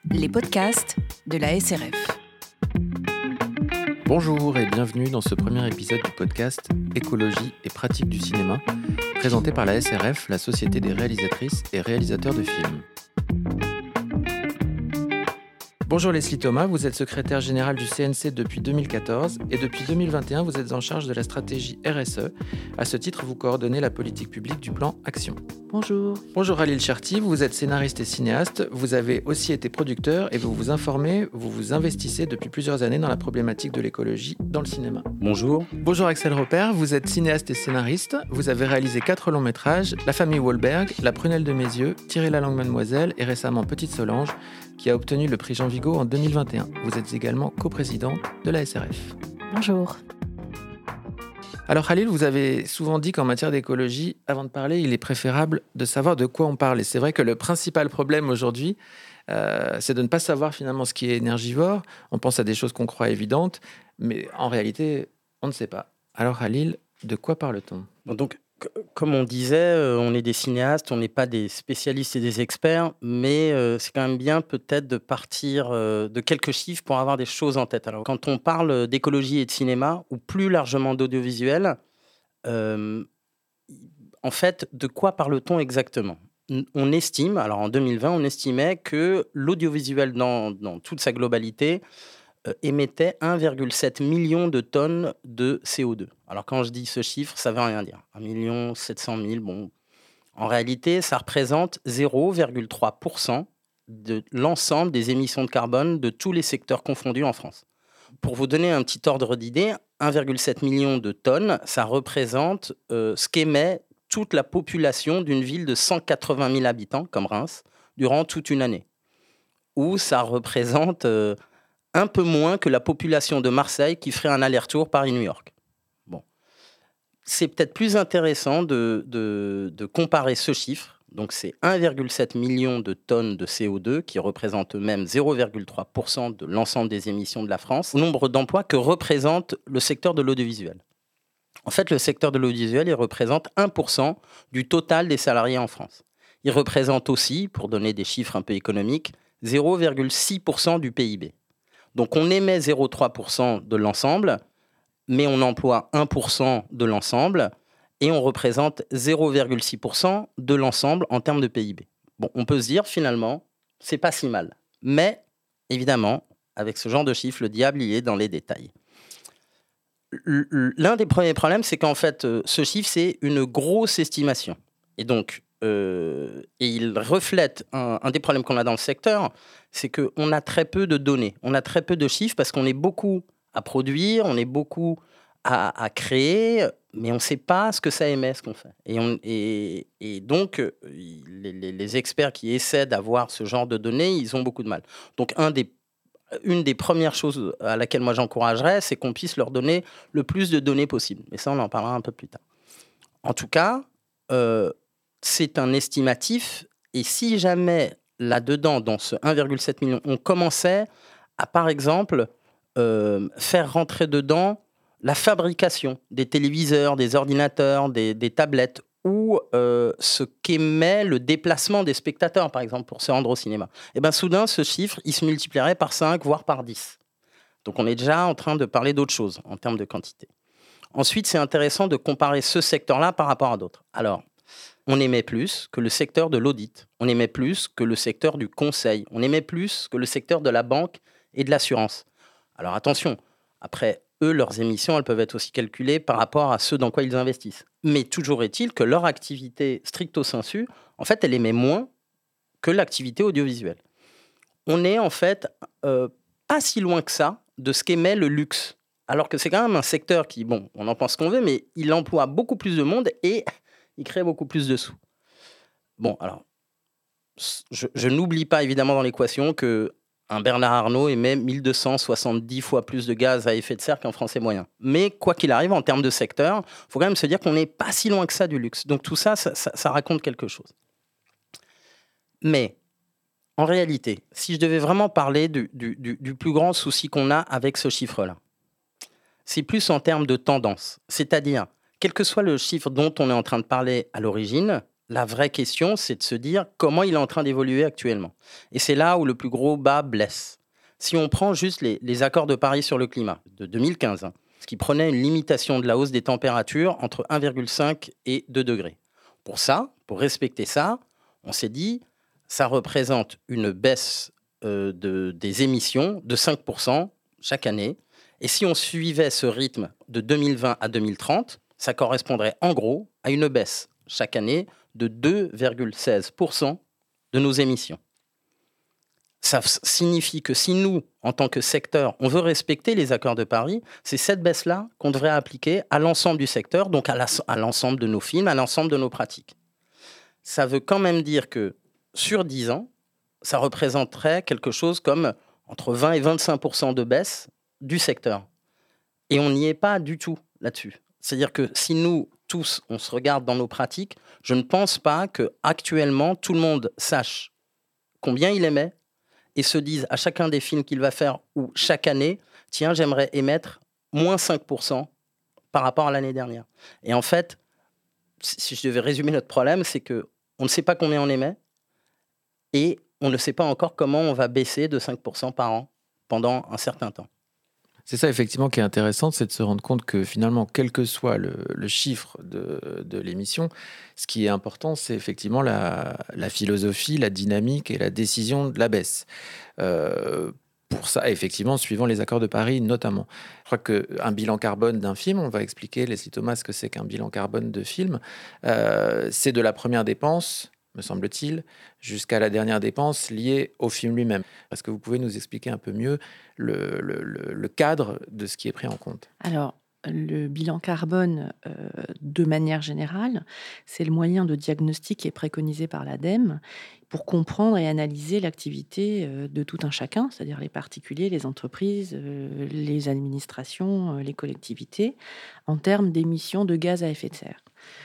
Les podcasts de la SRF. Bonjour et bienvenue dans ce premier épisode du podcast Écologie et pratique du cinéma, présenté par la SRF, la Société des réalisatrices et réalisateurs de films. Bonjour Leslie Thomas, vous êtes secrétaire générale du CNC depuis 2014 et depuis 2021, vous êtes en charge de la stratégie RSE. À ce titre, vous coordonnez la politique publique du plan Action. Bonjour. Bonjour Halil Cherti, vous êtes scénariste et cinéaste, vous avez aussi été producteur et vous vous informez, vous vous investissez depuis plusieurs années dans la problématique de l'écologie dans le cinéma. Bonjour. Bonjour Axel Repère, vous êtes cinéaste et scénariste, vous avez réalisé 4 longs métrages, La famille Wahlberg, La prunelle de mes yeux, Tirer la langue mademoiselle et récemment Petite Solange, qui a obtenu le prix Jean Vigo en 2021. Vous êtes également coprésident de la SRF. Bonjour. Alors Halil, vous avez souvent dit qu'en matière d'écologie, avant de parler, il est préférable de savoir de quoi on parle. Et c'est vrai que le principal problème aujourd'hui, c'est de ne pas savoir finalement ce qui est énergivore. On pense à des choses qu'on croit évidentes, mais en réalité, on ne sait pas. Alors Halil, de quoi parle-t-on ? Donc, comme on disait, on est des cinéastes, on n'est pas des spécialistes et des experts, mais c'est quand même bien peut-être de partir de quelques chiffres pour avoir des choses en tête. Alors, quand on parle d'écologie et de cinéma, ou plus largement d'audiovisuel, en fait, de quoi parle-t-on exactement ? On estime, alors en 2020, on estimait que l'audiovisuel dans toute sa globalité émettait 1,7 million de tonnes de CO2. Alors quand je dis ce chiffre, ça ne veut rien dire. 1 700 000, bon. En réalité, ça représente 0,3% de l'ensemble des émissions de carbone de tous les secteurs confondus en France. Pour vous donner un petit ordre d'idée, 1,7 million de tonnes, ça représente ce qu'émet toute la population d'une ville de 180 000 habitants, comme Reims, durant toute une année. Ou ça représente un peu moins que la population de Marseille qui ferait un aller-retour Paris-New York. Bon. C'est peut-être plus intéressant de comparer ce chiffre. Donc, c'est 1,7 million de tonnes de CO2 qui représentent eux-mêmes 0,3% de l'ensemble des émissions de la France, au nombre d'emplois que représente le secteur de l'audiovisuel. En fait, le secteur de l'audiovisuel, il représente 1% du total des salariés en France. Il représente aussi, pour donner des chiffres un peu économiques, 0,6% du PIB. Donc, on émet 0,3% de l'ensemble, mais on emploie 1% de l'ensemble et on représente 0,6% de l'ensemble en termes de PIB. Bon, on peut se dire, finalement, c'est pas si mal. Mais, évidemment, avec ce genre de chiffres, le diable, il est dans les détails. L'un des premiers problèmes, c'est qu'en fait, ce chiffre, c'est une grosse estimation. Et donc, il reflète un des problèmes qu'on a dans le secteur, c'est qu'on a très peu de données, on a très peu de chiffres parce qu'on est beaucoup à produire, on est beaucoup à créer, mais on ne sait pas ce que ça émet, ce qu'on fait. Et donc, les experts qui essaient d'avoir ce genre de données, ils ont beaucoup de mal. Donc, une des premières choses à laquelle moi j'encouragerais, c'est qu'on puisse leur donner le plus de données possible. Mais ça, on en parlera un peu plus tard. En tout cas, c'est un estimatif, et si jamais là-dedans, dans ce 1,7 million, on commençait à, par exemple, faire rentrer dedans la fabrication des téléviseurs, des ordinateurs, des tablettes, ou ce qu'émet le déplacement des spectateurs, par exemple, pour se rendre au cinéma, et bien soudain, ce chiffre, il se multiplierait par 5, voire par 10. Donc on est déjà en train de parler d'autre chose en termes de quantité. Ensuite, c'est intéressant de comparer ce secteur-là par rapport à d'autres. Alors, on émet plus que le secteur de l'audit, on émet plus que le secteur du conseil, on émet plus que le secteur de la banque et de l'assurance. Alors attention, après, eux, leurs émissions, elles peuvent être aussi calculées par rapport à ceux dans quoi ils investissent. Mais toujours est-il que leur activité stricto sensu, en fait, elle émet moins que l'activité audiovisuelle. On est en fait pas si loin que ça de ce qu'émet le luxe. Alors que c'est quand même un secteur qui, bon, on en pense ce qu'on veut, mais il emploie beaucoup plus de monde et il crée beaucoup plus de sous. Bon, alors, je n'oublie pas évidemment dans l'équation qu'un Bernard Arnault émet 1270 fois plus de gaz à effet de serre qu'un Français moyen. Mais quoi qu'il arrive, en termes de secteur, il faut quand même se dire qu'on n'est pas si loin que ça du luxe. Donc tout ça raconte quelque chose. Mais, en réalité, si je devais vraiment parler du plus grand souci qu'on a avec ce chiffre-là, c'est plus en termes de tendance. C'est-à-dire, quel que soit le chiffre dont on est en train de parler à l'origine, La vraie question, c'est de se dire comment il est en train d'évoluer actuellement. Et c'est là où le plus gros bas blesse. Si on prend juste les accords de Paris sur le climat de 2015, ce qui prenait une limitation de la hausse des températures entre 1,5 et 2 degrés. Pour ça, pour respecter ça, on s'est dit ça représente une baisse des émissions de 5% chaque année. Et si on suivait ce rythme de 2020 à 2030, ça correspondrait en gros à une baisse chaque année de 2,16% de nos émissions. Ça signifie que si nous, en tant que secteur, on veut respecter les accords de Paris, c'est cette baisse-là qu'on devrait appliquer à l'ensemble du secteur, donc à l'ensemble de nos films, à l'ensemble de nos pratiques. Ça veut quand même dire que sur 10 ans, ça représenterait quelque chose comme entre 20 et 25% de baisse du secteur. Et on n'y est pas du tout là-dessus. C'est-à-dire que si nous, tous, on se regarde dans nos pratiques, je ne pense pas qu'actuellement, tout le monde sache combien il émet et se dise à chacun des films qu'il va faire ou chaque année, tiens, j'aimerais émettre moins 5% par rapport à l'année dernière. Et en fait, si je devais résumer notre problème, c'est qu'on ne sait pas combien on émet et on ne sait pas encore comment on va baisser de 5% par an pendant un certain temps. C'est ça, effectivement, qui est intéressant, c'est de se rendre compte que finalement, quel que soit le chiffre de l'émission, ce qui est important, c'est effectivement la philosophie, la dynamique et la décision de la baisse. Pour ça, effectivement, suivant les accords de Paris notamment. Je crois qu'un bilan carbone d'un film, on va expliquer, Leslie Thomas, ce que c'est qu'un bilan carbone de film, c'est de la première dépense, me semble-t-il, jusqu'à la dernière dépense liée au film lui-même. Est-ce que vous pouvez nous expliquer un peu mieux le cadre de ce qui est pris en compte? Alors, le bilan carbone, de manière générale, c'est le moyen de diagnostic qui est préconisé par l'ADEME pour comprendre et analyser l'activité de tout un chacun, c'est-à-dire les particuliers, les entreprises, les administrations, les collectivités, en termes d'émissions de gaz à effet de serre.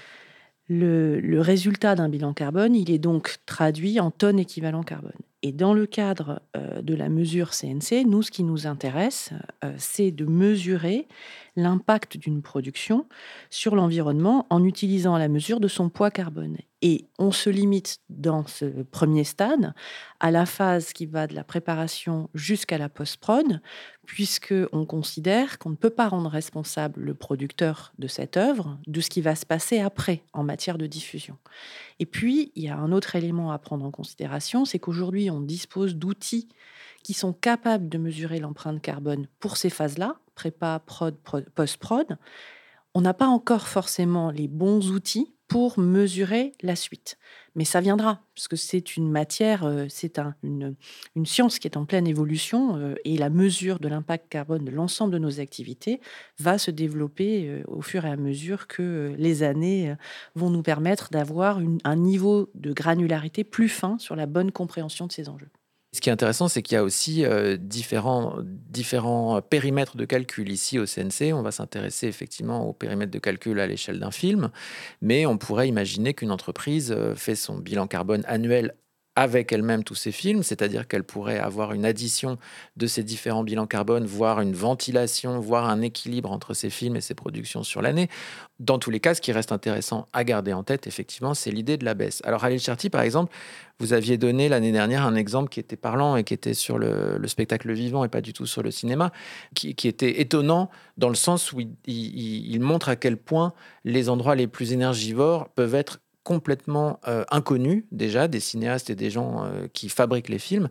Le résultat d'un bilan carbone, il est donc traduit en tonnes équivalent carbone. Et dans le cadre de la mesure CNC, nous, ce qui nous intéresse, c'est de mesurer l'impact d'une production sur l'environnement en utilisant la mesure de son poids carbone. Et on se limite dans ce premier stade à la phase qui va de la préparation jusqu'à la post-prod, puisqu'on considère qu'on ne peut pas rendre responsable le producteur de cette œuvre de ce qui va se passer après en matière de diffusion. Et puis, il y a un autre élément à prendre en considération, c'est qu'aujourd'hui, on dispose d'outils qui sont capables de mesurer l'empreinte carbone pour ces phases-là, prépa, prod, post-prod. On n'a pas encore forcément les bons outils pour mesurer la suite. Mais ça viendra, puisque c'est une matière, c'est une science qui est en pleine évolution et la mesure de l'impact carbone de l'ensemble de nos activités va se développer au fur et à mesure que les années vont nous permettre d'avoir un niveau de granularité plus fin sur la bonne compréhension de ces enjeux. Ce qui est intéressant, c'est qu'il y a aussi différents périmètres de calcul. Ici, au CNC, on va s'intéresser effectivement au périmètre de calcul à l'échelle d'un film, mais on pourrait imaginer qu'une entreprise fait son bilan carbone annuel avec elle-même tous ses films, c'est-à-dire qu'elle pourrait avoir une addition de ces différents bilans carbone, voire une ventilation, voire un équilibre entre ses films et ses productions sur l'année. Dans tous les cas, ce qui reste intéressant à garder en tête, effectivement, c'est l'idée de la baisse. Alors, Halil Cherti, par exemple, vous aviez donné l'année dernière un exemple qui était parlant et qui était sur le spectacle vivant et pas du tout sur le cinéma, qui était étonnant dans le sens où il montre à quel point les endroits les plus énergivores peuvent être complètement inconnus déjà des cinéastes et des gens qui fabriquent les films,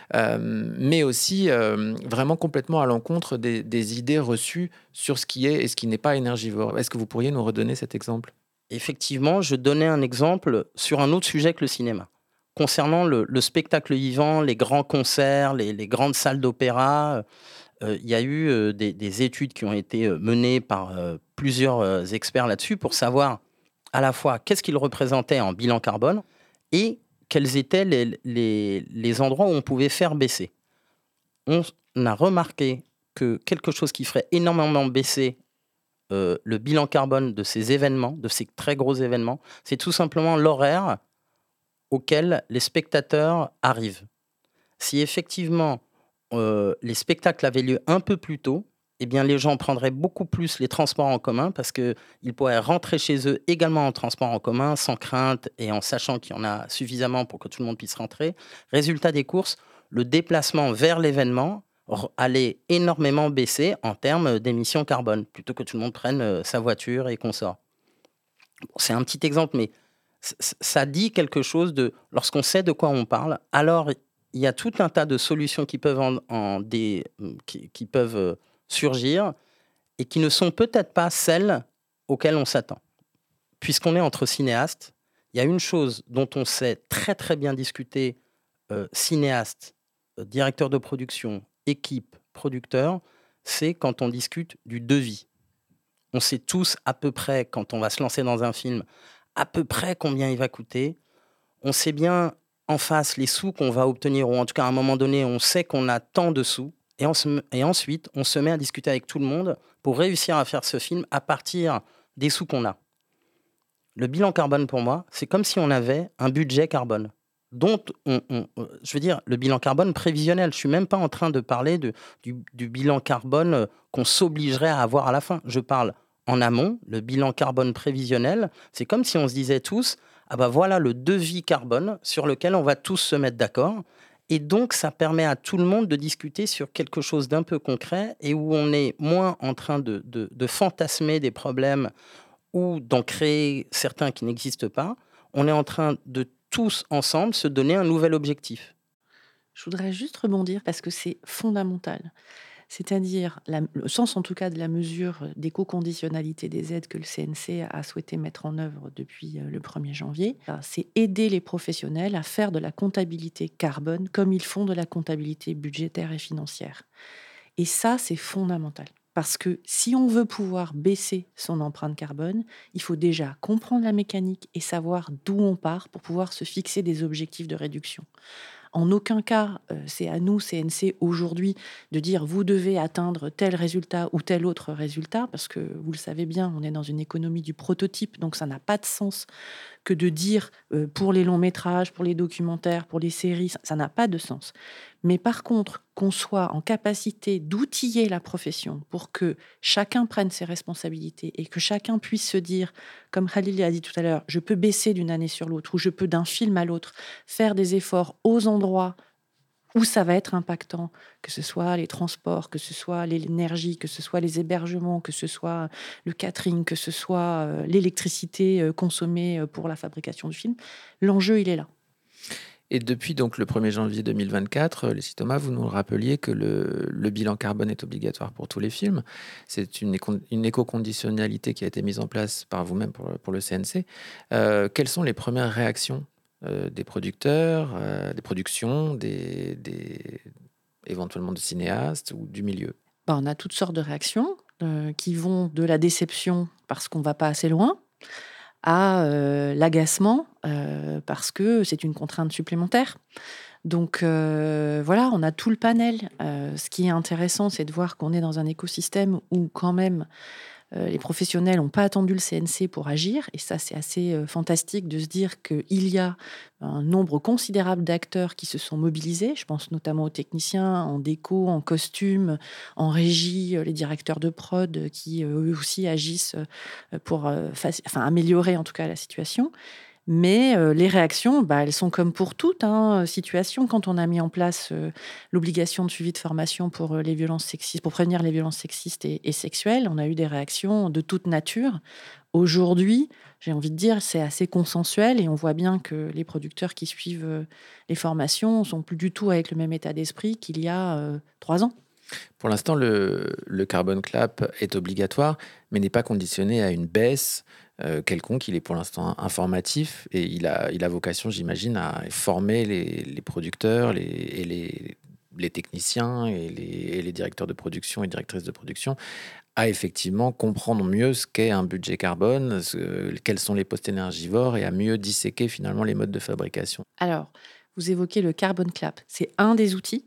mais aussi vraiment complètement à l'encontre des idées reçues sur ce qui est et ce qui n'est pas énergivore. Est-ce que vous pourriez nous redonner cet exemple? Effectivement, je donnais un exemple sur un autre sujet que le cinéma. Concernant le spectacle vivant, les grands concerts, les grandes salles d'opéra, il y a eu des études qui ont été menées par plusieurs experts là-dessus pour savoir à la fois qu'est-ce qu'il représentait en bilan carbone et quels étaient les endroits où on pouvait faire baisser. On a remarqué que quelque chose qui ferait énormément baisser le bilan carbone de ces événements, de ces très gros événements, c'est tout simplement l'horaire auquel les spectateurs arrivent. Si effectivement les spectacles avaient lieu un peu plus tôt, eh bien, les gens prendraient beaucoup plus les transports en commun parce qu'ils pourraient rentrer chez eux également en transport en commun, sans crainte et en sachant qu'il y en a suffisamment pour que tout le monde puisse rentrer. Résultat des courses, le déplacement vers l'événement allait énormément baisser en termes d'émissions carbone, plutôt que tout le monde prenne sa voiture et qu'on sort. Bon, c'est un petit exemple, mais ça dit quelque chose de... Lorsqu'on sait de quoi on parle, alors il y a tout un tas de solutions qui peuvent, qui peuvent surgir et qui ne sont peut-être pas celles auxquelles on s'attend. Puisqu'on est entre cinéastes, il y a une chose dont on sait très très bien discuter, cinéaste, directeur de production, équipe, producteur, c'est quand on discute du devis. On sait tous à peu près, quand on va se lancer dans un film, à peu près combien il va coûter. On sait bien en face les sous qu'on va obtenir, ou en tout cas à un moment donné, on sait qu'on a tant de sous. Et ensuite, on se met à discuter avec tout le monde pour réussir à faire ce film à partir des sous qu'on a. Le bilan carbone, pour moi, c'est comme si on avait un budget carbone. Dont je veux dire, le bilan carbone prévisionnel. Je ne suis même pas en train de parler du bilan carbone qu'on s'obligerait à avoir à la fin. Je parle en amont, le bilan carbone prévisionnel. C'est comme si on se disait tous, ah ben voilà le devis carbone sur lequel on va tous se mettre d'accord. Et donc, ça permet à tout le monde de discuter sur quelque chose d'un peu concret et où on est moins en train de fantasmer des problèmes ou d'en créer certains qui n'existent pas. On est en train de tous ensemble se donner un nouvel objectif. Je voudrais juste rebondir parce que c'est fondamental. C'est-à-dire le sens en tout cas de la mesure d'éco-conditionnalité des aides que le CNC a souhaité mettre en œuvre depuis le 1er janvier. C'est aider les professionnels à faire de la comptabilité carbone comme ils font de la comptabilité budgétaire et financière. Et ça, c'est fondamental. Parce que si on veut pouvoir baisser son empreinte carbone, il faut déjà comprendre la mécanique et savoir d'où on part pour pouvoir se fixer des objectifs de réduction. En aucun cas, c'est à nous, CNC, aujourd'hui, de dire vous devez atteindre tel résultat ou tel autre résultat, parce que vous le savez bien, on est dans une économie du prototype, donc ça n'a pas de sens que de dire pour les longs métrages, pour les documentaires, pour les séries, ça n'a pas de sens. Mais par contre, qu'on soit en capacité d'outiller la profession pour que chacun prenne ses responsabilités et que chacun puisse se dire, comme Khalil l'a dit tout à l'heure, je peux baisser d'une année sur l'autre ou je peux d'un film à l'autre faire des efforts aux endroits où ça va être impactant, que ce soit les transports, que ce soit l'énergie, que ce soit les hébergements, que ce soit le catering, que ce soit l'électricité consommée pour la fabrication du film. L'enjeu, il est là. Et depuis donc le 1er janvier 2024, Leslie Thomas, vous nous rappeliez que le bilan carbone est obligatoire pour tous les films. C'est une éco-conditionnalité qui a été mise en place par vous-même pour le CNC. Quelles sont les premières réactions des producteurs, des productions, éventuellement de cinéastes ou du milieu? On a toutes sortes de réactions qui vont de la déception parce qu'on ne va pas assez loin, à l'agacement parce que c'est une contrainte supplémentaire. Donc voilà, on a tout le panel. Ce qui est intéressant, c'est de voir qu'on est dans un écosystème où quand même les professionnels n'ont pas attendu le CNC pour agir. Et ça, c'est assez fantastique de se dire qu'il y a un nombre considérable d'acteurs qui se sont mobilisés. Je pense notamment aux techniciens en déco, en costume, en régie, les directeurs de prod qui eux aussi agissent pour améliorer en tout cas la situation. Mais les réactions, elles sont comme pour toute situation. Quand on a mis en place l'obligation de suivi de formation pour les violences sexistes, pour prévenir les violences sexistes et sexuelles, on a eu des réactions de toute nature. Aujourd'hui, j'ai envie de dire, c'est assez consensuel et on voit bien que les producteurs qui suivent les formations sont plus du tout avec le même état d'esprit qu'il y a 3 ans. Pour l'instant, le Carbon Clap est obligatoire, mais n'est pas conditionné à une baisse quelconque. Il est pour l'instant informatif et il a vocation, j'imagine, à former les producteurs les techniciens et les directeurs de production et directrices de production à effectivement comprendre mieux ce qu'est un budget carbone, quels sont les postes énergivores et à mieux disséquer finalement les modes de fabrication. Alors, vous évoquez le Carbon Clap. C'est un des outils.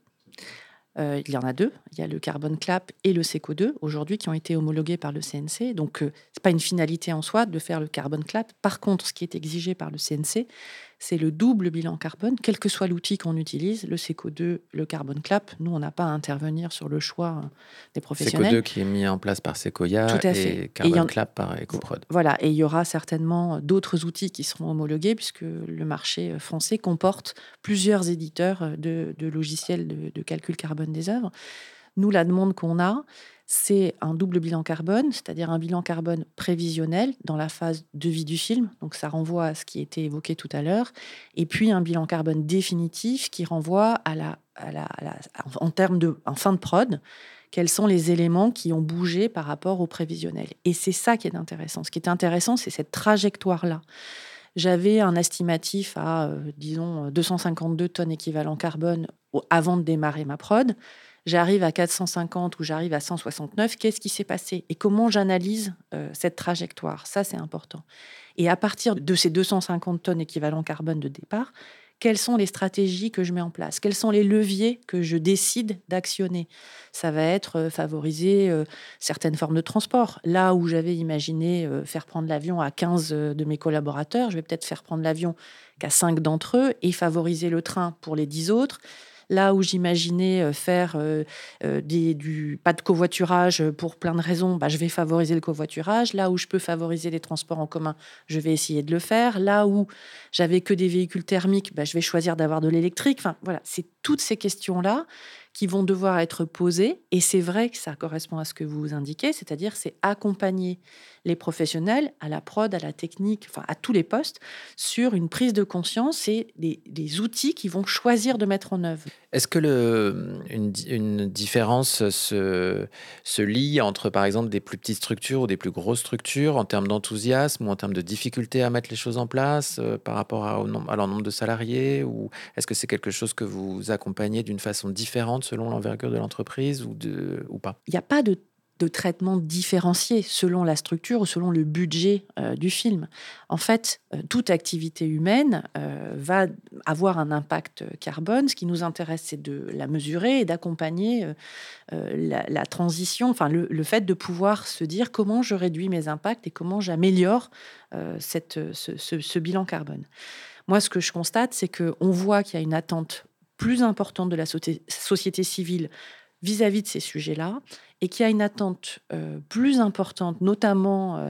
Il y en a 2. Il y a le Carbon Clap et le SECO2 aujourd'hui qui ont été homologués par le CNC. Donc, c'est pas une finalité en soi de faire le Carbon Clap. Par contre, ce qui est exigé par le CNC, c'est le double bilan carbone, quel que soit l'outil qu'on utilise, le Seco2, le Carbon Clap. Nous, on n'a pas à intervenir sur le choix des professionnels. Seco2 qui est mis en place par Sequoia Tout à fait. et Carbon Clap par EcoProd. Voilà, et il y aura certainement d'autres outils qui seront homologués puisque le marché français comporte plusieurs éditeurs de logiciels de calcul carbone des œuvres. Nous, la demande qu'on a, c'est un double bilan carbone, c'est-à-dire un bilan carbone prévisionnel dans la phase de vie du film, donc ça renvoie à ce qui était évoqué tout à l'heure, et puis un bilan carbone définitif qui renvoie en termes en fin de prod, quels sont les éléments qui ont bougé par rapport au prévisionnel. Et c'est ça qui est intéressant. Ce qui est intéressant, c'est cette trajectoire-là. J'avais un estimatif à, disons, 252 tonnes équivalent carbone avant de démarrer ma prod. J'arrive à 450 ou j'arrive à 169. Qu'est-ce qui s'est passé? Et comment j'analyse cette trajectoire? Ça, c'est important. Et à partir de ces 250 tonnes équivalent carbone de départ, quelles sont les stratégies que je mets en place? Quels sont les leviers que je décide d'actionner? Ça va être favoriser certaines formes de transport. Là où j'avais imaginé faire prendre l'avion à 15 de mes collaborateurs, je vais peut-être faire prendre l'avion qu'à 5 d'entre eux et favoriser le train pour les 10 autres. Là où j'imaginais faire pas de covoiturage pour plein de raisons, je vais favoriser le covoiturage. Là où je peux favoriser les transports en commun, je vais essayer de le faire. Là où j'avais que des véhicules thermiques, je vais choisir d'avoir de l'électrique. Enfin, voilà, c'est toutes ces questions-là qui vont devoir être posées. Et c'est vrai que ça correspond à ce que vous indiquez, c'est-à-dire c'est accompagner les professionnels à la prod, à la technique, enfin à tous les postes, sur une prise de conscience et des outils qu'ils vont choisir de mettre en œuvre. Est-ce que une différence se lie entre, par exemple, des plus petites structures ou des plus grosses structures en termes d'enthousiasme ou en termes de difficulté à mettre les choses en place par rapport à leur nombre de salariés? Ou est-ce que c'est quelque chose que vous accompagnez d'une façon différente selon l'envergure de l'entreprise ou pas? Il n'y a pas de traitement différencié selon la structure ou selon le budget du film. En fait, toute activité humaine va avoir un impact carbone. Ce qui nous intéresse, c'est de la mesurer et d'accompagner la transition, enfin le fait de pouvoir se dire comment je réduis mes impacts et comment j'améliore ce bilan carbone. Moi, ce que je constate, c'est qu'on voit qu'il y a une attente plus importante de la société civile vis-à-vis de ces sujets-là, et qu'il y a une attente plus importante, notamment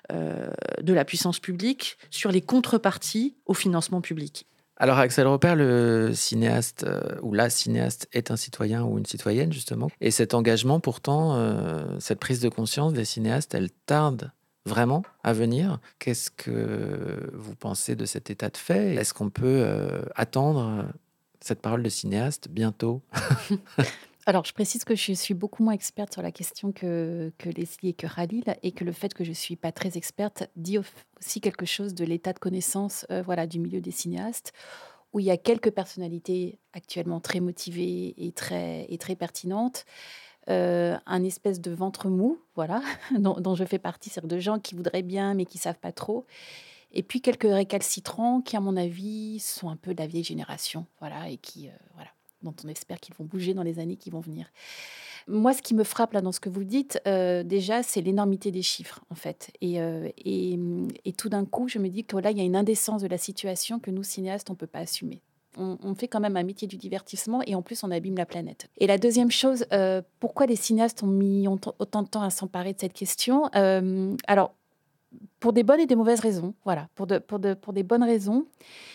de la puissance publique, sur les contreparties au financement public. Alors, Axel Repère, le cinéaste ou la cinéaste est un citoyen ou une citoyenne, justement. Et cet engagement, pourtant, cette prise de conscience des cinéastes, elle tarde vraiment à venir. Qu'est-ce que vous pensez de cet état de fait? Est-ce qu'on peut attendre cette parole de cinéaste bientôt? Alors, je précise que je suis beaucoup moins experte sur la question que Leslie et que Khalil, et que le fait que je ne suis pas très experte dit aussi quelque chose de l'état de connaissance du milieu des cinéastes, où il y a quelques personnalités actuellement très motivées et très pertinentes, un espèce de ventre mou, voilà, dont je fais partie, c'est-à-dire de gens qui voudraient bien mais qui ne savent pas trop, et puis quelques récalcitrants qui, à mon avis, sont un peu de la vieille génération, voilà, et qui, dont on espère qu'ils vont bouger dans les années qui vont venir. Moi, ce qui me frappe là dans ce que vous dites, déjà, c'est l'énormité des chiffres, en fait. Et tout d'un coup, je me dis que là, il y a une indécence de la situation que nous, cinéastes, on ne peut pas assumer. On fait quand même un métier du divertissement et en plus, on abîme la planète. Et la deuxième chose, pourquoi les cinéastes ont mis autant de temps à s'emparer de cette question? Alors, pour des bonnes et des mauvaises raisons, voilà, pour des bonnes raisons.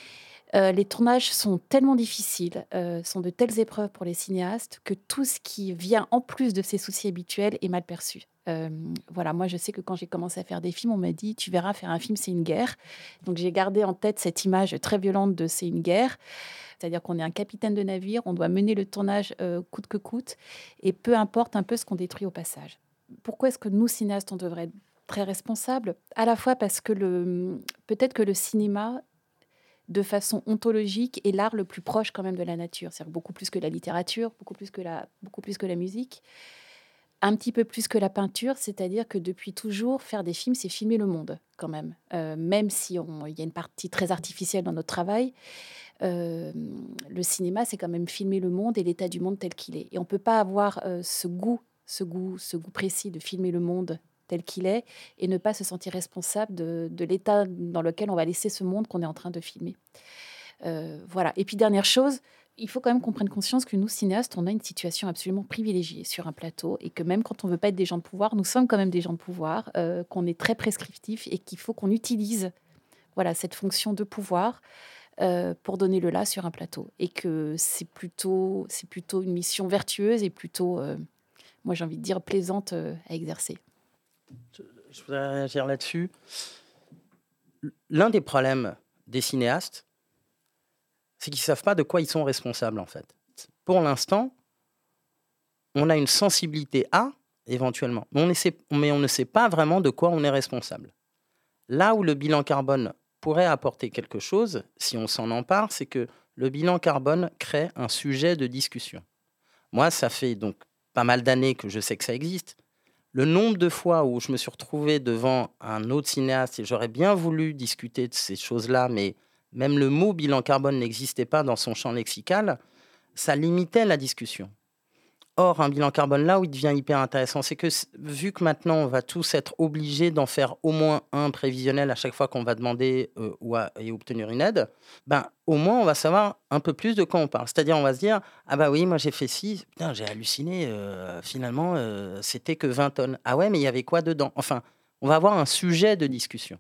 Les tournages sont tellement difficiles, sont de telles épreuves pour les cinéastes que tout ce qui vient en plus de ces soucis habituels est mal perçu. Voilà, moi je sais que quand j'ai commencé à faire des films, on m'a dit: «Tu verras, faire un film, c'est une guerre». Donc j'ai gardé en tête cette image très violente de «c'est une guerre». C'est-à-dire qu'on est un capitaine de navire, on doit mener le tournage coûte que coûte, et peu importe un peu ce qu'on détruit au passage. Pourquoi est-ce que nous, cinéastes, on devrait être très responsables? À la fois parce que peut-être que le cinéma, de façon ontologique, est l'art le plus proche quand même de la nature. C'est-à-dire beaucoup plus que la littérature, beaucoup plus que la musique, un petit peu plus que la peinture, c'est-à-dire que depuis toujours, faire des films, c'est filmer le monde quand même. Même si il y a une partie très artificielle dans notre travail, le cinéma, c'est quand même filmer le monde et l'état du monde tel qu'il est. Et on ne peut pas avoir ce goût précis de filmer le monde tel qu'il est et ne pas se sentir responsable de l'état dans lequel on va laisser ce monde qu'on est en train de filmer. Voilà. Et puis, dernière chose, il faut quand même qu'on prenne conscience que nous, cinéastes, on a une situation absolument privilégiée sur un plateau et que même quand on ne veut pas être des gens de pouvoir, nous sommes quand même des gens de pouvoir, qu'on est très prescriptifs et qu'il faut qu'on utilise cette fonction de pouvoir pour donner le là sur un plateau. Et que c'est plutôt une mission vertueuse et plutôt, moi j'ai envie de dire, plaisante à exercer. Je voudrais réagir là-dessus. L'un des problèmes des cinéastes, c'est qu'ils ne savent pas de quoi ils sont responsables, en fait. Pour l'instant, on a une sensibilité à, éventuellement, mais on ne sait pas vraiment de quoi on est responsable. Là où le bilan carbone pourrait apporter quelque chose, si on s'en empare, c'est que le bilan carbone crée un sujet de discussion. Moi, ça fait donc pas mal d'années que je sais que ça existe. Le nombre de fois où je me suis retrouvé devant un autre cinéaste et j'aurais bien voulu discuter de ces choses-là, mais même le mot bilan carbone n'existait pas dans son champ lexical, ça limitait la discussion. Or, un bilan carbone, là où il devient hyper intéressant, c'est que vu que maintenant, on va tous être obligés d'en faire au moins un prévisionnel à chaque fois qu'on va demander et obtenir une aide, au moins, on va savoir un peu plus de quoi on parle. C'est-à-dire, on va se dire, ah bah oui, moi j'ai fait ci, putain, j'ai halluciné, finalement, c'était que 20 tonnes. Ah ouais, mais il y avait quoi dedans? Enfin, on va avoir un sujet de discussion.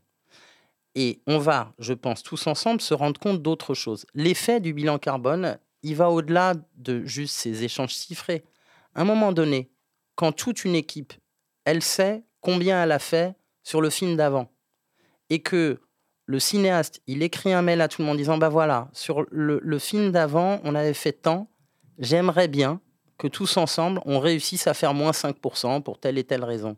Et on va, je pense, tous ensemble se rendre compte d'autre chose. L'effet du bilan carbone, il va au-delà de juste ces échanges chiffrés. À un moment donné, quand toute une équipe, elle sait combien elle a fait sur le film d'avant, et que le cinéaste, il écrit un mail à tout le monde en disant, bah voilà, sur le film d'avant, on avait fait tant, j'aimerais bien que tous ensemble, on réussisse à faire moins 5% pour telle et telle raison.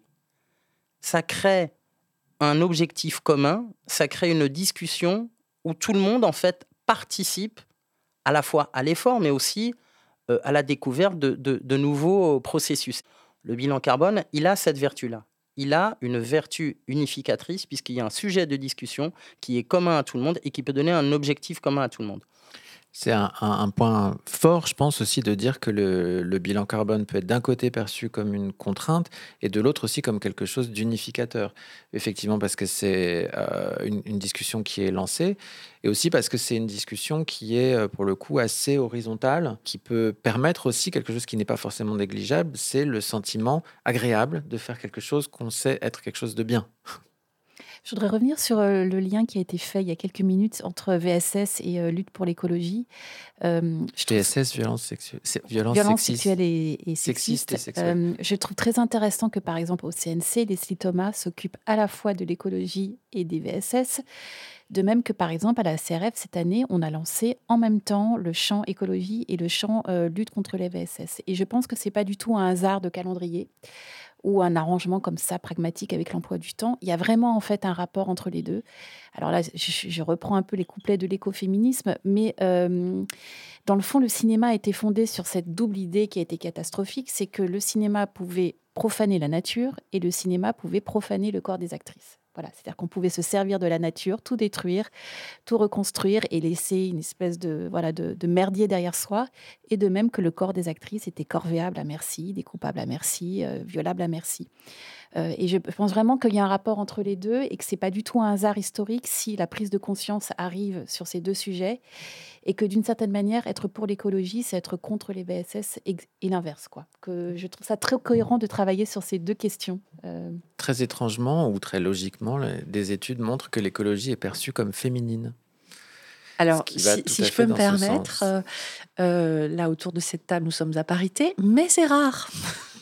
Ça crée un objectif commun, ça crée une discussion où tout le monde, en fait, participe à la fois à l'effort, mais aussi à la découverte de nouveaux processus. Le bilan carbone, il a cette vertu-là. Il a une vertu unificatrice puisqu'il y a un sujet de discussion qui est commun à tout le monde et qui peut donner un objectif commun à tout le monde. C'est un point fort, je pense aussi, de dire que le bilan carbone peut être d'un côté perçu comme une contrainte et de l'autre aussi comme quelque chose d'unificateur. Effectivement, parce que c'est une discussion qui est lancée et aussi parce que c'est une discussion qui est, pour le coup, assez horizontale, qui peut permettre aussi quelque chose qui n'est pas forcément négligeable, c'est le sentiment agréable de faire quelque chose qu'on sait être quelque chose de bien. Je voudrais revenir sur le lien qui a été fait il y a quelques minutes entre VSS et lutte pour l'écologie. VSS, violence Violence sexiste, sexuelle et sexiste sexiste. et sexuelle. Je trouve très intéressant que, par exemple, au CNC, Leslie Thomas s'occupe à la fois de l'écologie et des VSS. De même que, par exemple, à la CRF, cette année, on a lancé en même temps le champ écologie et le champ lutte contre les VSS. Et je pense que ce n'est pas du tout un hasard de calendrier ou un arrangement comme ça, pragmatique avec l'emploi du temps. Il y a vraiment, en fait, un rapport entre les deux. Alors là, je reprends un peu les couplets de l'écoféminisme, mais dans le fond, le cinéma a été fondé sur cette double idée qui a été catastrophique, c'est que le cinéma pouvait profaner la nature et le cinéma pouvait profaner le corps des actrices. Voilà, c'est-à-dire qu'on pouvait se servir de la nature, tout détruire, tout reconstruire et laisser une espèce de merdier derrière soi. Et de même que le corps des actrices était corvéable à merci, découpable à merci, violable à merci. Et je pense vraiment qu'il y a un rapport entre les deux et que c'est pas du tout un hasard historique si la prise de conscience arrive sur ces deux sujets et que d'une certaine manière, être pour l'écologie, c'est être contre les VSS et l'inverse, quoi. Que je trouve ça très cohérent de travailler sur ces deux questions. Très étrangement ou très logiquement, des études montrent que l'écologie est perçue comme féminine. Alors, Ce qui va tout si à je fait peux me dans ce permettre, sens. là, autour de cette table, nous sommes à parité, mais c'est rare.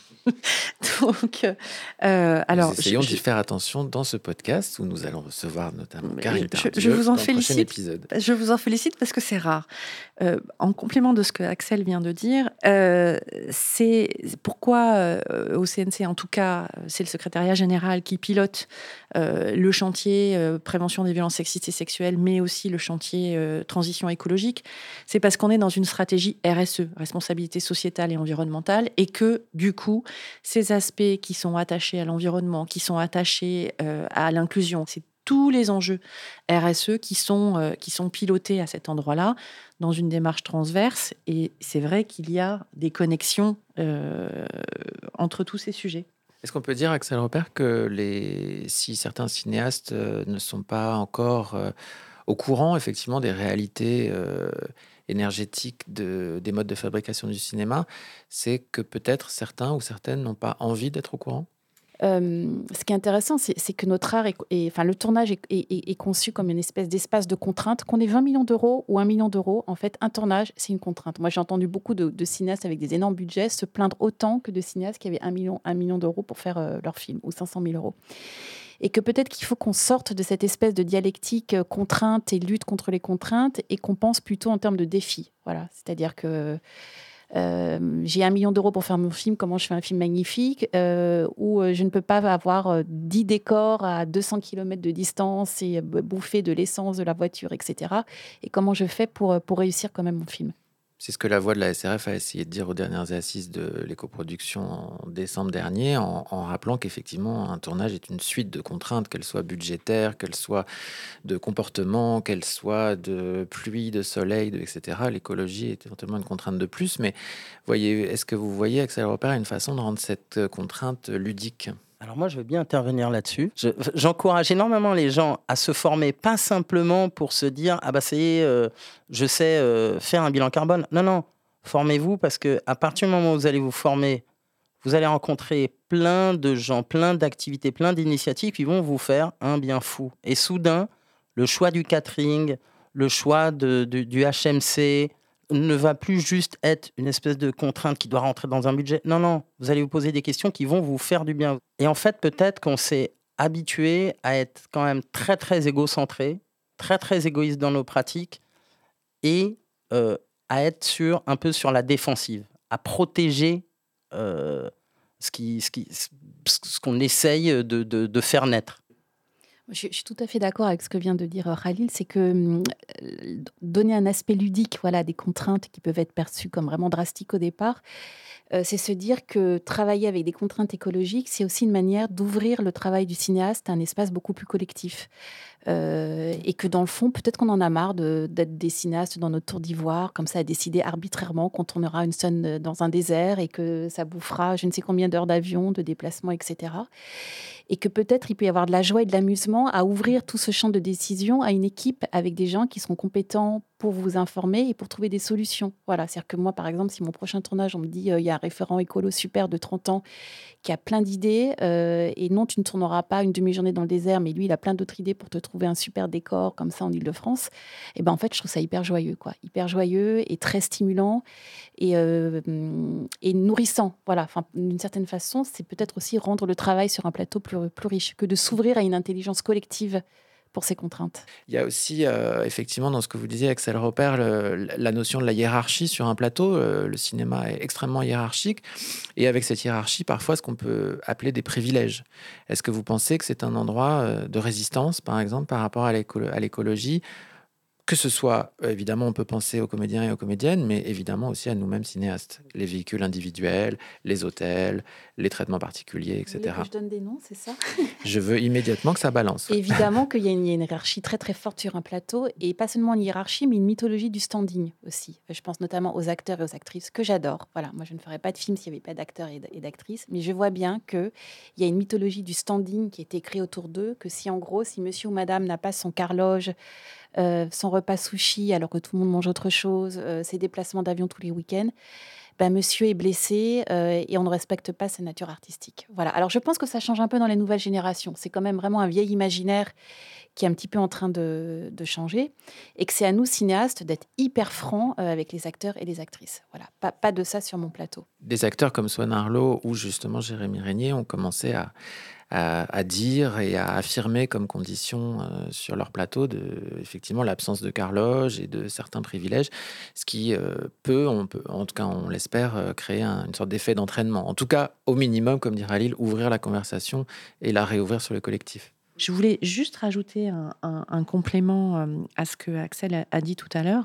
Donc, alors, Nous essayons d'y faire attention dans ce podcast où nous allons recevoir notamment Karine je Tardieu vous en dans le prochain félicite. épisode. Je vous en félicite parce que c'est rare. En complément de ce que Axel vient de dire, c'est pourquoi au CNC, en tout cas, c'est le secrétariat général qui pilote le chantier prévention des violences sexistes et sexuelles, mais aussi le chantier transition écologique. C'est parce qu'on est dans une stratégie RSE, responsabilité sociétale et environnementale, et que du coup, ces aspects qui sont attachés à l'environnement, qui sont attachés à l'inclusion, c'est tous les enjeux RSE qui sont pilotés à cet endroit-là, dans une démarche transverse. Et c'est vrai qu'il y a des connexions entre tous ces sujets. Est-ce qu'on peut dire, Axel Repère, que si certains cinéastes ne sont pas encore au courant effectivement des réalités énergétiques des modes de fabrication du cinéma, c'est que peut-être certains ou certaines n'ont pas envie d'être au courant? Ce qui est intéressant, c'est que notre art enfin, le tournage est conçu comme une espèce d'espace de contrainte. Qu'on ait 20 millions d'euros ou 1 million d'euros, en fait, un tournage, c'est une contrainte. Moi, j'ai entendu beaucoup de cinéastes avec des énormes budgets se plaindre autant que de cinéastes qui avaient 1 million d'euros pour faire leur film, ou 500 000 euros. Et que peut-être qu'il faut qu'on sorte de cette espèce de dialectique contrainte et lutte contre les contraintes, et qu'on pense plutôt en termes de défis. Voilà. C'est-à-dire que j'ai 1 million d'euros pour faire mon film, comment je fais un film magnifique, où je ne peux pas avoir 10 décors à 200 km de distance et bouffer de l'essence de la voiture, etc. Et comment je fais pour réussir quand même mon film. C'est ce que la voix de la SRF a essayé de dire aux dernières assises de l'écoproduction en décembre dernier, en rappelant qu'effectivement, un tournage est une suite de contraintes, qu'elles soient budgétaires, qu'elles soient de comportement, qu'elles soient de pluie, de soleil, etc. L'écologie est éventuellement une contrainte de plus, mais est-ce que vous voyez Axel Repère une façon de rendre cette contrainte ludique? Alors moi, je veux bien intervenir là-dessus. J'encourage énormément les gens à se former, pas simplement pour se dire « Ah bah ça y est, je sais faire un bilan carbone ». Non, non, formez-vous parce qu'à partir du moment où vous allez vous former, vous allez rencontrer plein de gens, plein d'activités, plein d'initiatives qui vont vous faire un bien fou. Et soudain, le choix du catering, le choix du HMC ne va plus juste être une espèce de contrainte qui doit rentrer dans un budget. Non, non, vous allez vous poser des questions qui vont vous faire du bien. Et en fait, peut-être qu'on s'est habitué à être quand même très, très égocentré, très, très égoïste dans nos pratiques et à être un peu sur la défensive, à protéger ce qu'on essaye de faire naître. Je suis tout à fait d'accord avec ce que vient de dire Khalil, c'est que donner un aspect ludique, voilà, des contraintes qui peuvent être perçues comme vraiment drastiques au départ, c'est se dire que travailler avec des contraintes écologiques, c'est aussi une manière d'ouvrir le travail du cinéaste à un espace beaucoup plus collectif. Et que dans le fond, peut-être qu'on en a marre d'être des cinéastes dans notre tour d'ivoire, comme ça, à décider arbitrairement qu'on tournera une scène dans un désert et que ça bouffera je ne sais combien d'heures d'avion, de déplacement, etc. Et que peut-être il peut y avoir de la joie et de l'amusement à ouvrir tout ce champ de décision à une équipe avec des gens qui seront compétents pour vous informer et pour trouver des solutions. Voilà, c'est-à-dire que moi, par exemple, si mon prochain tournage, on me dit il y a un référent écolo super de 30 ans qui a plein d'idées, et non, tu ne tourneras pas une demi-journée dans le désert, mais lui, il a plein d'autres idées pour te trouver un super décor comme ça en Île-de-France, et ben en fait, je trouve ça hyper joyeux, quoi. Hyper joyeux et très stimulant et nourrissant. Voilà, enfin, d'une certaine façon, c'est peut-être aussi rendre le travail sur un plateau plus riche que de s'ouvrir à une intelligence collective pour ces contraintes. Il y a aussi, effectivement, dans ce que vous disiez, Axel Repère, la notion de la hiérarchie sur un plateau. Le cinéma est extrêmement hiérarchique. Et avec cette hiérarchie, parfois, ce qu'on peut appeler des privilèges. Est-ce que vous pensez que c'est un endroit de résistance, par exemple, par rapport à l'écologie ? Que ce soit, évidemment, on peut penser aux comédiens et aux comédiennes, mais évidemment aussi à nous-mêmes cinéastes. Les véhicules individuels, les hôtels, les traitements particuliers, etc. Vous voulez que je donne des noms, c'est ça ? Je veux immédiatement que ça balance. Évidemment qu'il y a une hiérarchie très très forte sur un plateau, et pas seulement une hiérarchie, mais une mythologie du standing aussi. Je pense notamment aux acteurs et aux actrices, que j'adore. Voilà, moi je ne ferais pas de film s'il n'y avait pas d'acteurs et d'actrices, mais je vois bien qu'il y a une mythologie du standing qui a été créée autour d'eux, que si en gros, si monsieur ou madame n'a pas son carloge, son repas sushi alors que tout le monde mange autre chose, ses déplacements d'avion tous les week-ends, ben monsieur est blessé et on ne respecte pas sa nature artistique. Voilà. Alors je pense que ça change un peu dans les nouvelles générations. C'est quand même vraiment un vieil imaginaire qui est un petit peu en train de changer, et que c'est à nous, cinéastes, d'être hyper francs avec les acteurs et les actrices. Voilà. Pas de ça sur mon plateau. Des acteurs comme Swan Arlo ou justement Jérémy Régnier ont commencé à dire et à affirmer comme condition sur leur plateau effectivement l'absence de carloge et de certains privilèges, ce qui en tout cas on l'espère, créer une sorte d'effet d'entraînement. En tout cas, au minimum, comme dirait Khalil, ouvrir la conversation et la réouvrir sur le collectif. Je voulais juste rajouter un complément à ce que Axel a dit tout à l'heure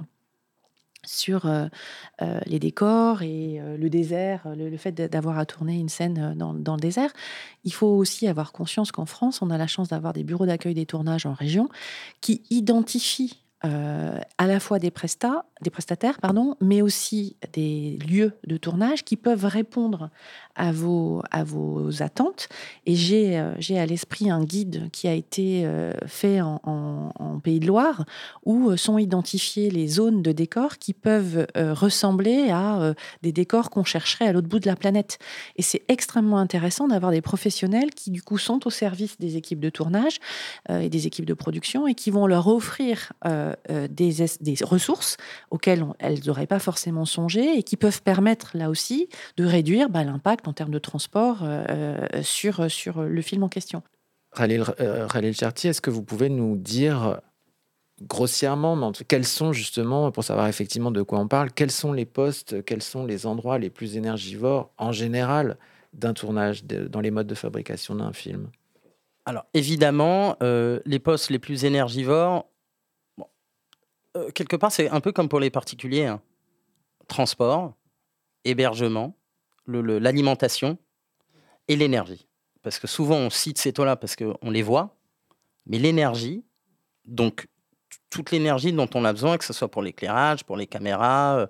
sur les décors et le désert, le fait d'avoir à tourner une scène dans le désert. Il faut aussi avoir conscience qu'en France, on a la chance d'avoir des bureaux d'accueil des tournages en région qui identifient à la fois des prestats, des prestataires, pardon, mais aussi des lieux de tournage qui peuvent répondre à vos attentes. Et j'ai à l'esprit un guide qui a été fait en Pays de Loire, où sont identifiées les zones de décors qui peuvent ressembler à des décors qu'on chercherait à l'autre bout de la planète. Et c'est extrêmement intéressant d'avoir des professionnels qui, du coup, sont au service des équipes de tournage et des équipes de production et qui vont leur offrir des ressources auxquelles elles n'auraient pas forcément songé et qui peuvent permettre, là aussi, de réduire l'impact en termes de transport sur le film en question. Khalil Cherti, est-ce que vous pouvez nous dire grossièrement, mais quels sont justement, pour savoir effectivement de quoi on parle, quels sont les postes, quels sont les endroits les plus énergivores en général d'un tournage, dans les modes de fabrication d'un film? Alors, évidemment, les postes les plus énergivores, bon, quelque part, c'est un peu comme pour les particuliers, hein. Transport, hébergement, l'alimentation et l'énergie. Parce que souvent, on cite ces taux-là parce qu'on les voit, mais l'énergie, donc toute l'énergie dont on a besoin, que ce soit pour l'éclairage, pour les caméras,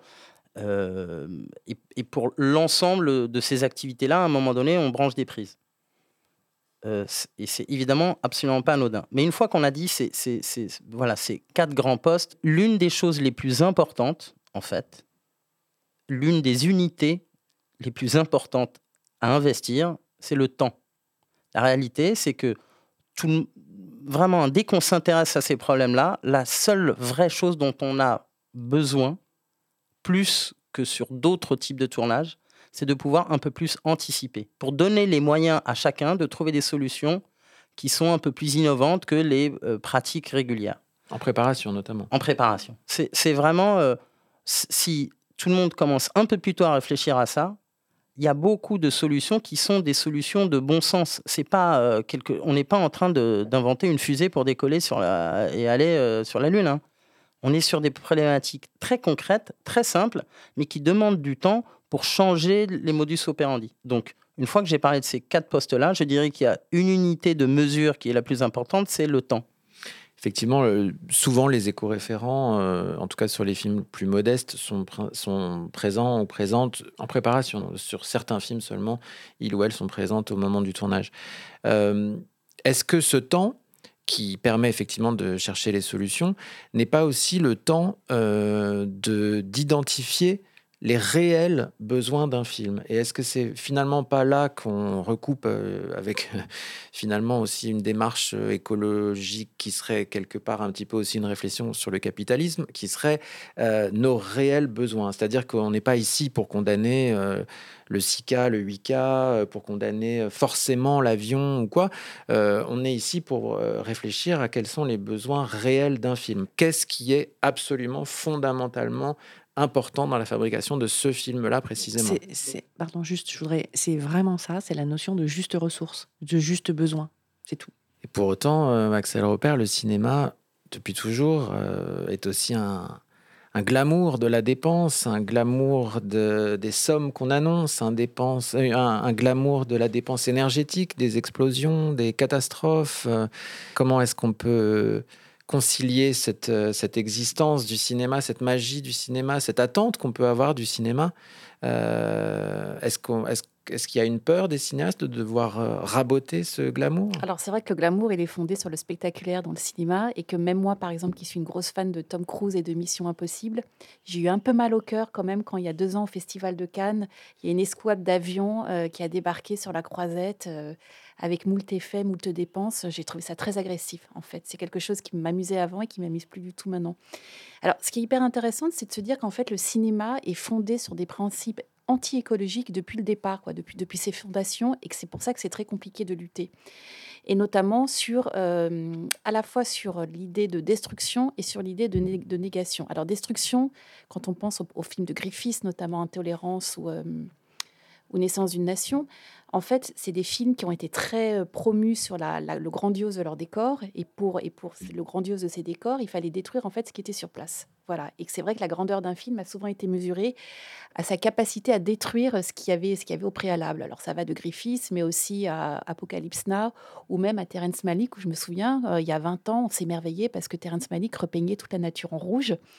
et pour l'ensemble de ces activités-là, à un moment donné, on branche des prises. Et c'est évidemment absolument pas anodin. Mais une fois qu'on a dit voilà, ces 4 grands postes, l'une des choses les plus importantes, en fait, l'une des unités les plus importantes à investir, c'est le temps. La réalité, c'est que vraiment, dès qu'on s'intéresse à ces problèmes-là, la seule vraie chose dont on a besoin, plus que sur d'autres types de tournage, c'est de pouvoir un peu plus anticiper, pour donner les moyens à chacun de trouver des solutions qui sont un peu plus innovantes que les pratiques régulières. En préparation, notamment. En préparation. C'est vraiment... si tout le monde commence un peu plus tôt à réfléchir à ça, il y a beaucoup de solutions qui sont des solutions de bon sens. C'est pas, on n'est pas en train d'inventer une fusée pour décoller et aller sur la Lune, hein. On est sur des problématiques très concrètes, très simples, mais qui demandent du temps pour changer les modus operandi. Donc, une fois que j'ai parlé de ces 4 postes-là, je dirais qu'il y a une unité de mesure qui est la plus importante, c'est le temps. Effectivement, souvent les éco-référents, en tout cas sur les films plus modestes, sont présents ou présentes en préparation. Sur certains films seulement, ils ou elles sont présentes au moment du tournage. Est-ce que ce temps qui permet effectivement de chercher les solutions n'est pas aussi le temps d'identifier les réels besoins d'un film? Et est-ce que c'est finalement pas là qu'on recoupe avec finalement aussi une démarche écologique qui serait quelque part un petit peu aussi une réflexion sur le capitalisme, qui serait nos réels besoins? C'est-à-dire qu'on n'est pas ici pour condamner le 6K, le 8K, pour condamner forcément l'avion ou quoi. On est ici pour réfléchir à quels sont les besoins réels d'un film. Qu'est-ce qui est absolument fondamentalement important dans la fabrication de ce film-là précisément? Pardon, juste, c'est vraiment ça, c'est la notion de juste ressource, de juste besoin, c'est tout. Et pour autant, Axel Repère, le cinéma, depuis toujours, est aussi un glamour de la dépense, un glamour des sommes qu'on annonce, un glamour de la dépense énergétique, des explosions, des catastrophes. Comment est-ce qu'on peut concilier cette existence du cinéma, cette magie du cinéma, cette attente qu'on peut avoir du cinéma? Est-ce qu'il y a une peur des cinéastes de devoir raboter ce glamour? Alors c'est vrai que le glamour, il est fondé sur le spectaculaire dans le cinéma et que même moi, par exemple, qui suis une grosse fan de Tom Cruise et de Mission Impossible, j'ai eu un peu mal au cœur quand même quand il y a 2 ans au Festival de Cannes, il y a une escouade d'avions qui a débarqué sur la Croisette avec moult effets, moult dépenses. J'ai trouvé ça très agressif en fait. C'est quelque chose qui m'amusait avant et qui m'amuse plus du tout maintenant. Alors ce qui est hyper intéressant, c'est de se dire qu'en fait le cinéma est fondé sur des principes anti-écologiques depuis le départ, depuis ses fondations, et que c'est pour ça que c'est très compliqué de lutter. Et notamment à la fois sur l'idée de destruction et sur l'idée de négation. Alors destruction, quand on pense au film de Griffiths, notamment Intolérance ou Naissance d'une nation, en fait, c'est des films qui ont été très promus sur le grandiose de leur décor. Et pour le grandiose de ces décors, il fallait détruire en fait ce qui était sur place. Voilà. Et que c'est vrai que la grandeur d'un film a souvent été mesurée à sa capacité à détruire ce qu'il y avait au préalable. Alors ça va de Griffiths, mais aussi à Apocalypse Now, ou même à Terrence Malick, où je me souviens, il y a 20 ans, on s'émerveillait parce que Terrence Malick repeignait toute la nature en rouge.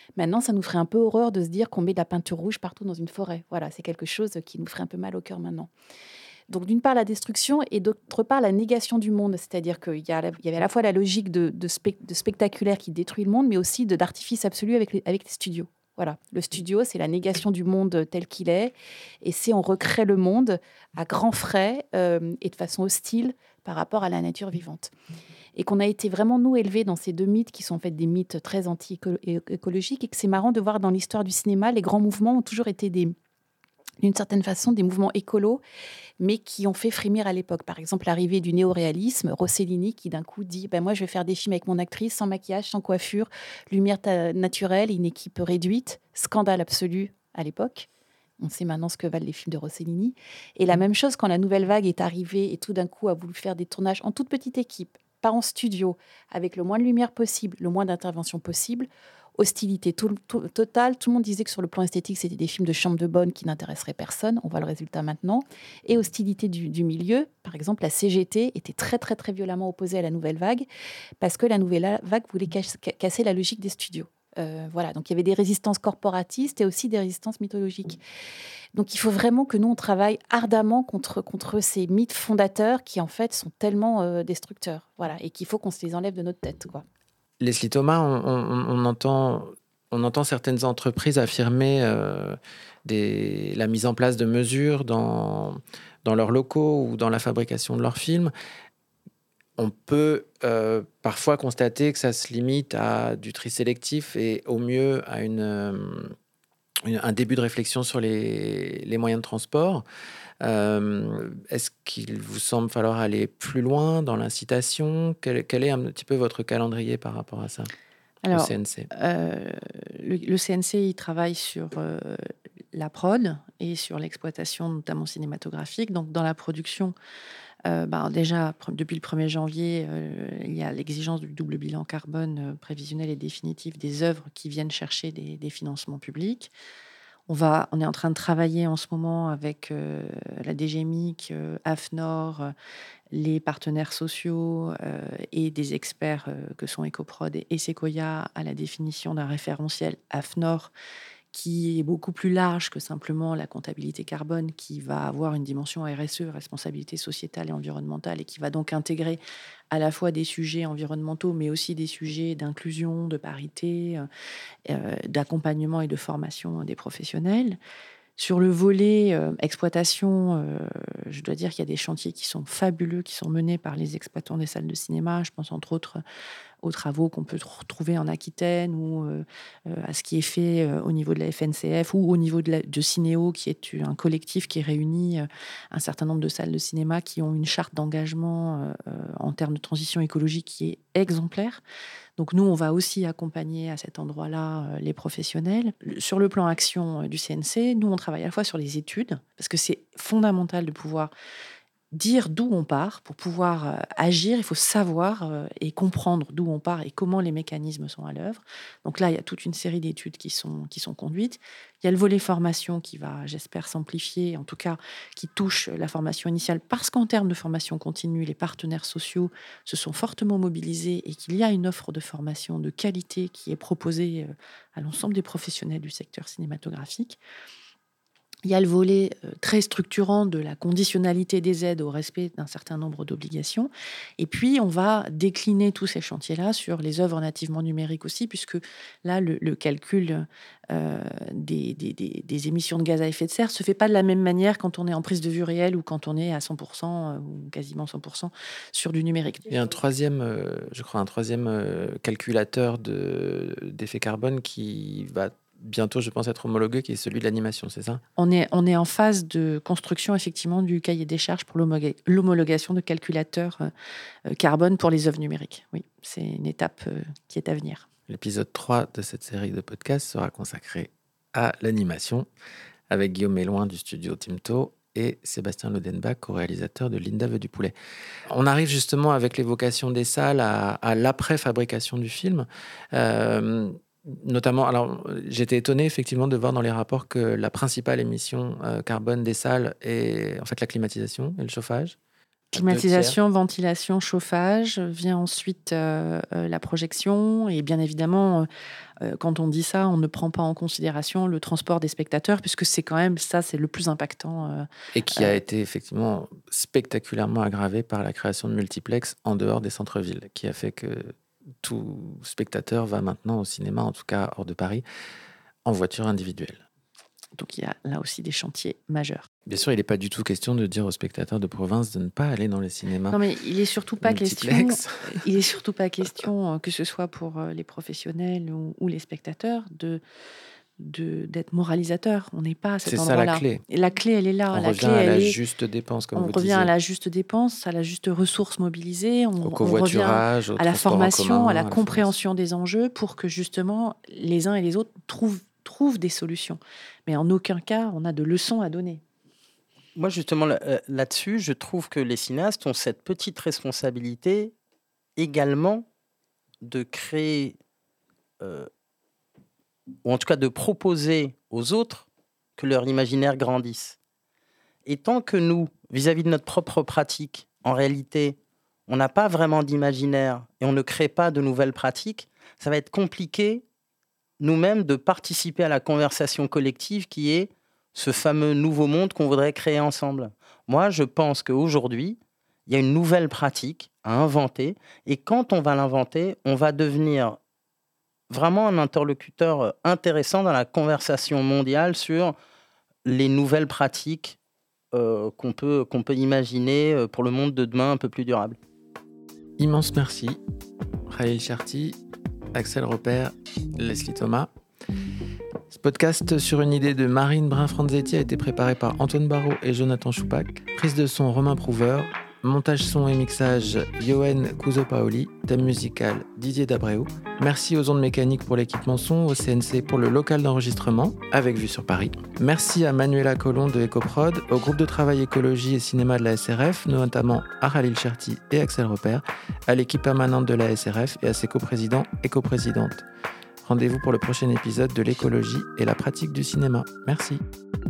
Maintenant, ça nous ferait un peu horreur de se dire qu'on met de la peinture rouge partout dans une forêt. Voilà, c'est quelque chose qui nous ferait un peu mal au cœur maintenant. Donc, d'une part, la destruction et d'autre part, la négation du monde. C'est-à-dire qu'il y avait à la fois la logique de spectaculaire qui détruit le monde, mais aussi d'artifice absolu avec les studios. Voilà, le studio, c'est la négation du monde tel qu'il est, et c'est on recrée le monde à grands frais et de façon hostile par rapport à la nature vivante. Et qu'on a été vraiment, nous, élevés dans ces deux mythes qui sont en fait des mythes très anti-écologiques, et que c'est marrant de voir dans l'histoire du cinéma, les grands mouvements ont toujours été d'une certaine façon, des mouvements écolos, mais qui ont fait frémir à l'époque. Par exemple, l'arrivée du néoréalisme, Rossellini, qui d'un coup dit moi, je vais faire des films avec mon actrice, sans maquillage, sans coiffure, lumière naturelle, une équipe réduite. Scandale absolu à l'époque. On sait maintenant ce que valent les films de Rossellini. Et la même chose quand la nouvelle vague est arrivée et tout d'un coup a voulu faire des tournages en toute petite équipe, pas en studio, avec le moins de lumière possible, le moins d'intervention possible. Hostilité totale. Tout le monde disait que sur le plan esthétique, c'était des films de chambre de bonne qui n'intéresseraient personne. On voit le résultat maintenant. Et hostilité du milieu. Par exemple, la CGT était très, très, très violemment opposée à la nouvelle vague parce que la nouvelle vague voulait casser la logique des studios. Voilà. Donc, il y avait des résistances corporatistes et aussi des résistances mythologiques. Donc, il faut vraiment que nous, on travaille ardemment contre ces mythes fondateurs qui, en fait, sont tellement destructeurs. Voilà. Et qu'il faut qu'on se les enlève de notre tête, quoi. Leslie Thomas, on entend certaines entreprises affirmer la mise en place de mesures dans leurs locaux ou dans la fabrication de leurs films. On peut parfois constater que ça se limite à du tri sélectif et au mieux à un début de réflexion sur les moyens de transport. Est-ce qu'il vous semble falloir aller plus loin dans l'incitation ? Quel est un petit peu votre calendrier par rapport à ça, Alors, au CNC ? le CNC, il travaille sur la prod et sur l'exploitation, notamment cinématographique. Donc, dans la production, déjà, depuis le 1er janvier, il y a l'exigence du double bilan carbone prévisionnel et définitif des œuvres qui viennent chercher des financements publics. On est en train de travailler en ce moment avec la DGMIC, AFNOR, les partenaires sociaux et des experts que sont Ecoprod et Sequoia à la définition d'un référentiel AFNOR qui est beaucoup plus large que simplement la comptabilité carbone, qui va avoir une dimension RSE, responsabilité sociétale et environnementale, et qui va donc intégrer à la fois des sujets environnementaux, mais aussi des sujets d'inclusion, de parité, d'accompagnement et de formation des professionnels. Sur le volet exploitation, je dois dire qu'il y a des chantiers qui sont fabuleux, qui sont menés par les exploitants des salles de cinéma. Je pense entre autres aux travaux qu'on peut retrouver en Aquitaine ou à ce qui est fait au niveau de la FNCF ou au niveau de Cinéo, qui est un collectif qui réunit un certain nombre de salles de cinéma qui ont une charte d'engagement en termes de transition écologique qui est exemplaire. Donc nous, on va aussi accompagner à cet endroit-là les professionnels. Sur le plan action du CNC, nous, on travaille à la fois sur les études, parce que c'est fondamental de pouvoir dire d'où on part. Pour pouvoir agir, il faut savoir et comprendre d'où on part et comment les mécanismes sont à l'œuvre. Donc là, il y a toute une série d'études qui sont conduites. Il y a le volet formation qui va, j'espère, s'amplifier, en tout cas, qui touche la formation initiale, parce qu'en termes de formation continue, les partenaires sociaux se sont fortement mobilisés et qu'il y a une offre de formation de qualité qui est proposée à l'ensemble des professionnels du secteur cinématographique. Il y a le volet très structurant de la conditionnalité des aides au respect d'un certain nombre d'obligations. Et puis, on va décliner tous ces chantiers-là sur les œuvres nativement numériques aussi, puisque là, le calcul des émissions de gaz à effet de serre ne se fait pas de la même manière quand on est en prise de vue réelle ou quand on est à 100% ou quasiment 100% sur du numérique. Il y a un troisième calculateur d'effet carbone qui va bientôt, je pense, être homologué, qui est celui de l'animation, c'est ça ? On est en phase de construction, effectivement, du cahier des charges pour l'homologation de calculateurs carbone pour les œuvres numériques. Oui, c'est une étape qui est à venir. L'épisode 3 de cette série de podcasts sera consacré à l'animation, avec Guillaume Méloin du studio Timto et Sébastien Lodenbach, co-réalisateur de Linda veut du poulet. On arrive justement, avec l'évocation des salles, à l'après-fabrication du film. Notamment, alors j'étais étonné effectivement de voir dans les rapports que la principale émission carbone des salles est en fait la climatisation et le chauffage. Climatisation, ventilation, chauffage, vient ensuite la projection et bien évidemment, quand on dit ça, on ne prend pas en considération le transport des spectateurs puisque c'est quand même ça, c'est le plus impactant. Et qui a été effectivement spectaculairement aggravé par la création de multiplex en dehors des centres-villes, qui a fait que tout spectateur va maintenant au cinéma, en tout cas hors de Paris, en voiture individuelle. Donc il y a là aussi des chantiers majeurs. Bien sûr, il n'est pas du tout question de dire aux spectateurs de province de ne pas aller dans les cinémas. Non, mais il est surtout pas question. multiplex. Il est surtout pas question que ce soit pour les professionnels ou les spectateurs d'être moralisateur. On n'est pas à cet C'est ça endroit-là. la clé. Et la clé, elle est là. On La revient clé, à la elle est. juste dépense, comme On vous revient disiez. à la juste dépense, à la juste ressource mobilisée. Au On revient covoiturage, au à la transport en formation, commun, à la à la compréhension des enjeux pour que justement les uns et les autres trouvent des solutions. Mais en aucun cas, on a de leçons à donner. Moi, justement, là-dessus, je trouve que les cinéastes ont cette petite responsabilité également de créer, ou en tout cas de proposer aux autres que leur imaginaire grandisse. Et tant que nous, vis-à-vis de notre propre pratique, en réalité, on n'a pas vraiment d'imaginaire et on ne crée pas de nouvelles pratiques, ça va être compliqué nous-mêmes de participer à la conversation collective qui est ce fameux nouveau monde qu'on voudrait créer ensemble. Moi, je pense qu'aujourd'hui, il y a une nouvelle pratique à inventer et quand on va l'inventer, on va devenir vraiment un interlocuteur intéressant dans la conversation mondiale sur les nouvelles pratiques qu'on peut imaginer pour le monde de demain un peu plus durable. Immense merci, Khalil Cherti, Axel Repère, Leslie Thomas. Ce podcast sur une idée de Marine Brun-Franzetti a été préparé par Antoine Barraud et Jonathan Choupac. Prise de son Romain Prouver. Montage son et mixage Yoann Couso-Paoli. Thème musical Didier Dabreu. Merci aux ondes mécaniques pour l'équipement son, au CNC pour le local d'enregistrement, avec vue sur Paris. Merci à Manuela Colomb de Ecoprod, au groupe de travail écologie et cinéma de la SRF, notamment à Khalil Cherti et Axel Repère, à l'équipe permanente de la SRF et à ses coprésidents et coprésidentes. Rendez-vous pour le prochain épisode de l'écologie et la pratique du cinéma. Merci.